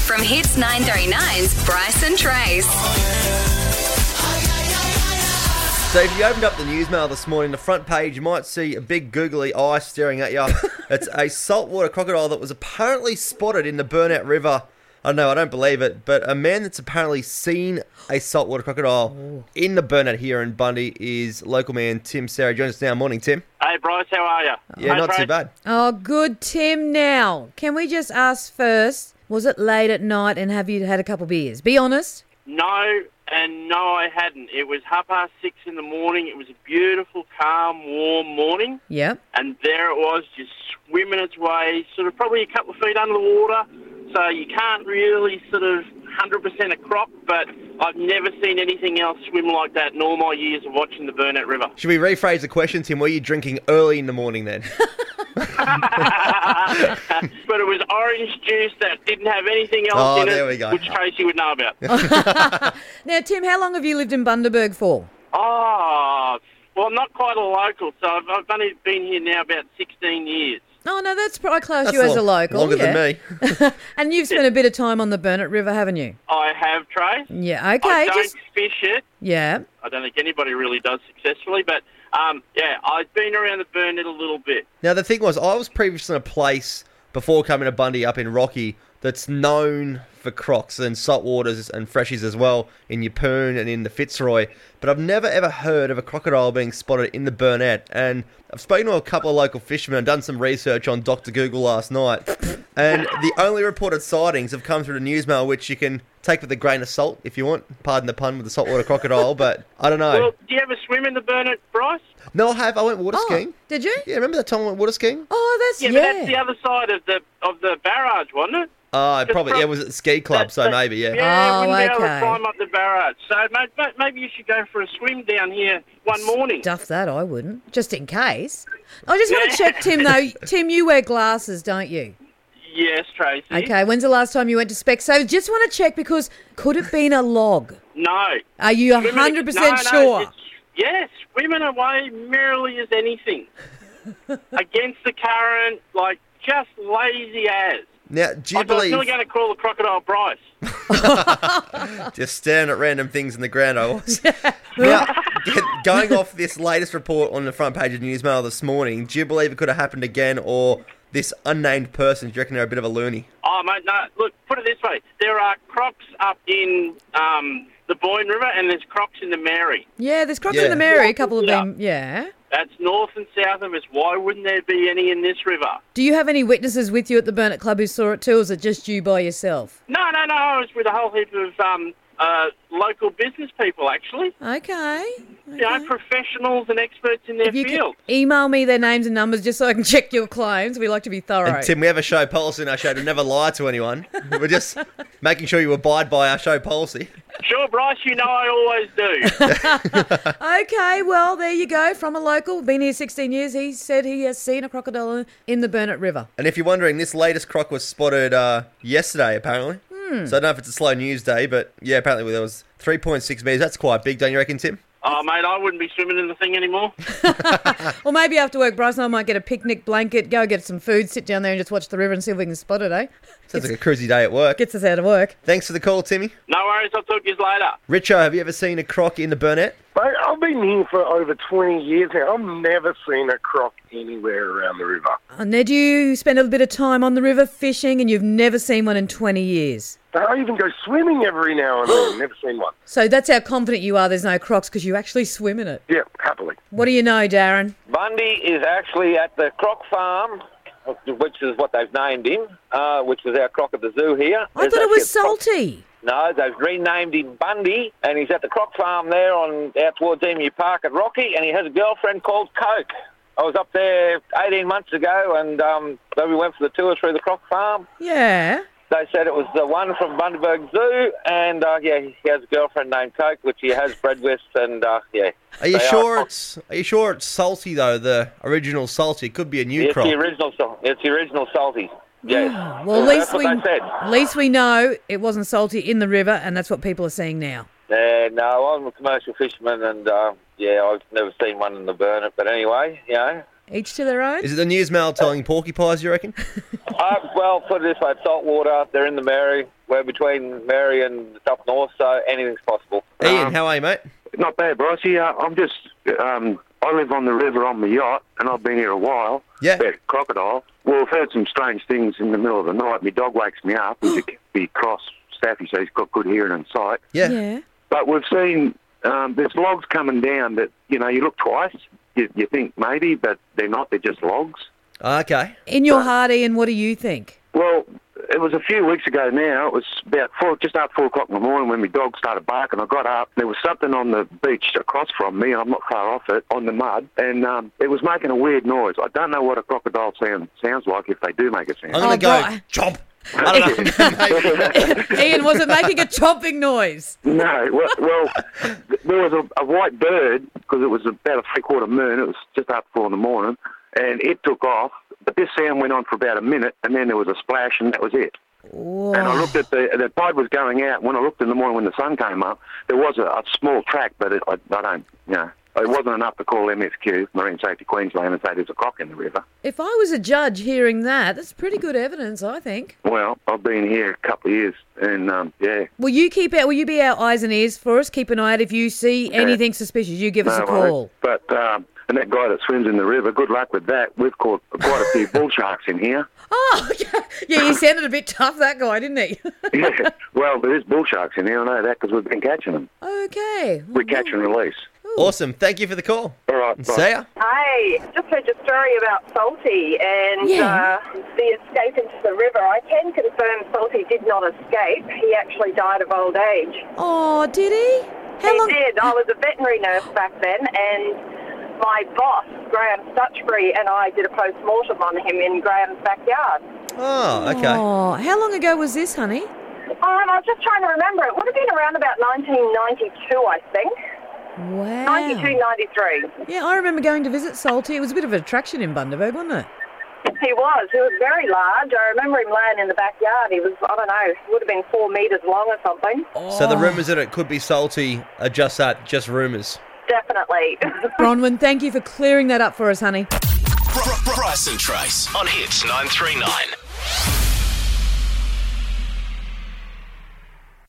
From Hits 939's Bryce and Trace. So if you opened up the Newsmail this morning, the front page, you might see a big googly eye staring at you. It's a saltwater crocodile that was apparently spotted in the Burnett River. I don't know, I don't believe it, but a man that's apparently seen a saltwater crocodile in the Burnett here in Bundy is local man Tim Sarah. Joins us now. Morning, Tim. Hey, Bryce, how are you? Yeah, not Trace. too bad. Oh, good, Tim. Now, can we just ask first, was it late at night and have you had a couple of beers? Be honest. No, and no, I hadn't. It was 6:30 in the morning. It was a beautiful, calm, warm morning. Yep. And there it was, just swimming its way, sort of probably a couple of feet under the water. So you can't really sort of 100% a croc, but I've never seen anything else swim like that in all my years of watching the Burnett River. Should we rephrase the question, Tim? Were you drinking early in the morning then? But it was orange juice that didn't have anything else in it, there we go. which Tracy would know about. Now, Tim, how long have you lived in Bundaberg for? Oh, well, not quite a local, so I've only been here now about 16 years. Oh, no, that's I class That's you as a local. Longer than me. And you've spent a bit of time on the Burnett River, haven't you? I have, Trace. Yeah, okay. I don't fish it. Yeah. I don't think anybody really does successfully, but I've been around the Burnett a little bit. Now, the thing was, I was previously in a place before coming to Bundy up in Rocky that's known for crocs and saltwaters and freshies as well in Yeppoon and in the Fitzroy. But I've never ever heard of a crocodile being spotted in the Burnett. And I've spoken to a couple of local fishermen and done some research on Dr. Google last night. And the only reported sightings have come through the Newsmail, which you can take with a grain of salt if you want. Pardon the pun with the saltwater crocodile, but I don't know. Well, do you ever swim in the Burnett, Bryce? No, I have. I went water skiing. Did you? Yeah, remember that time I went water skiing? Oh, that's, Yeah, but that's the other side of the barrage, wasn't it? It was at the ski club, so maybe, yeah. Yeah, Oh, wouldn't be able to okay. climb up the barrage. So maybe you should go for a swim down here one morning. Stuff that, I wouldn't, just in case. I just want to check, Tim, though. Tim, you wear glasses, don't you? Yes, Tracy. Okay, when's the last time you went to Spec? So just want to check because could it been a log? No. Are you Swimming- 100% no, sure? Yes, swimming away merrily as anything. Against the current, like just lazy as. Now, do you I was really believe... going to call the crocodile Bryce. Just staring at random things in the ground, I was. Now, going off this latest report on the front page of Newsmail this morning, do you believe it could have happened again, or this unnamed person, do you reckon they're a bit of a loony? Oh, mate, no. Look, put it this way. There are crocs up in the Boyne River and there's crocs in the Mary. Yeah, there's crocs Yeah. in the Mary, a couple of them, yeah. That's north and south of us. Why wouldn't there be any in this river? Do you have any witnesses with you at the Burnett Club who saw it too, or is it just you by yourself? No. I was with a whole heap of local business people, actually. Okay. You know, professionals and experts in their If you field. could email me their names and numbers just so I can check your claims. We like to be thorough. And Tim, we have a show policy in our show to never lie to anyone. We're just making sure you abide by our show policy. Sure, Bryce, you know I always do. Okay, well, there you go. From a local, been here 16 years, he said he has seen a crocodile in the Burnett River. And if you're wondering, this latest croc was spotted yesterday, apparently. So I don't know if it's a slow news day, but yeah, apparently there was 3.6 metres. That's quite big, don't you reckon, Tim? Oh, mate, I wouldn't be swimming in the thing anymore. Or maybe after work, Bryce and I might get a picnic blanket, go get some food, sit down there and just watch the river and see if we can spot it, eh? Sounds like a cruisy day at work. Gets us out of work. Thanks for the call, Timmy. No worries, I'll talk to you later. Richo, have you ever seen a croc in the Burnett? Mate, I've been here for over 20 years now. I've never seen a croc anywhere around the river. Ned, you spend a little bit of time on the river fishing and you've never seen one in 20 years. I even go swimming every now and then. Never seen one. So that's how confident you are there's no crocs because you actually swim in it. Yeah, happily. What do you know, Darren? Bundy is actually at the croc farm, which is what they've named him, which is our croc at the zoo here. I thought it was Salty. No, they've renamed him Bundy, and he's at the croc farm there out towards Emu Park at Rocky, and he has a girlfriend called Coke. I was up there 18 months ago, and then we went for the tour through the croc farm. Yeah. They said it was the one from Bundaberg Zoo, and he has a girlfriend named Coke, which he has bred with, and Are you sure it's Salty though? The original Salty? It could be a new croc. It's the original Salty. Yes. Well, That's what they said. at least we know it wasn't Salty in the river, and that's what people are seeing now. No, I'm a commercial fisherman, and I've never seen one in the Burnett. But anyway, Each to their own. Is it the Newsmail telling porcupines, you reckon? Well, put it this way, saltwater, they're in the Mary. We're between Mary and the top north, so anything's possible. Ian, how are you, mate? Not bad, Brycey. I'm just, I live on the river on my yacht, and I've been here a while. Yeah. About crocodile. Well, I've heard some strange things in the middle of the night. My dog wakes me up. He's a cross staffy, so he's got good hearing and sight. Yeah. But we've seen there's logs coming down that, you look twice. You think maybe, but they're not. They're just logs. Okay. In your heart, Ian, what do you think? Well, it was a few weeks ago now. It was about just after 4 o'clock in the morning when my dog started barking. I got up. There was something on the beach across from me, and I'm not far off it, on the mud, and it was making a weird noise. I don't know what a crocodile sounds like if they do make a sound. I'm going to go chomp. I don't know. Ian, was it making a chomping noise? No. Well, there was a white bird, because it was about a three-quarter moon. It was just after 4 in the morning, and it took off. But this sound went on for about a minute, and then there was a splash, and that was it. Whoa. And I looked at the tide was going out. When I looked in the morning when the sun came up, there was a small track, but I don't, it wasn't enough to call MSQ, Marine Safety Queensland, and say there's a croc in the river. If I was a judge hearing that's pretty good evidence, I think. Well, I've been here a couple of years, and yeah. Will you be our eyes and ears for us? Keep an eye out if you see anything suspicious. You give us a call. But and that guy that swims in the river, good luck with that. We've caught quite a few bull sharks in here. Oh, yeah, he sounded a bit tough, that guy, didn't he? Yeah. Well, there is bull sharks in here. I know that because we've been catching them. Okay. We catch and release. Awesome. Thank you for the call. All right. Bye. See ya. Hi, just heard your story about Salty and the escape into the river. I can confirm Salty did not escape. He actually died of old age. Oh, did he? How long? He did. I was a veterinary nurse back then, and my boss, Graham Stutchbury, and I did a post-mortem on him in Graham's backyard. Oh, okay. Oh, how long ago was this, honey? I was just trying to remember. It would have been around about 1992, I think. Wow. 92, 93. Yeah, I remember going to visit Salty. It was a bit of an attraction in Bundaberg, wasn't it? He was. He was very large. I remember him laying in the backyard. He was, I don't know, would have been 4 metres long or something. So the rumours that it could be Salty are just that, just rumours. Definitely. Bronwyn, thank you for clearing that up for us, honey. Bryce and Trace on Hits 939.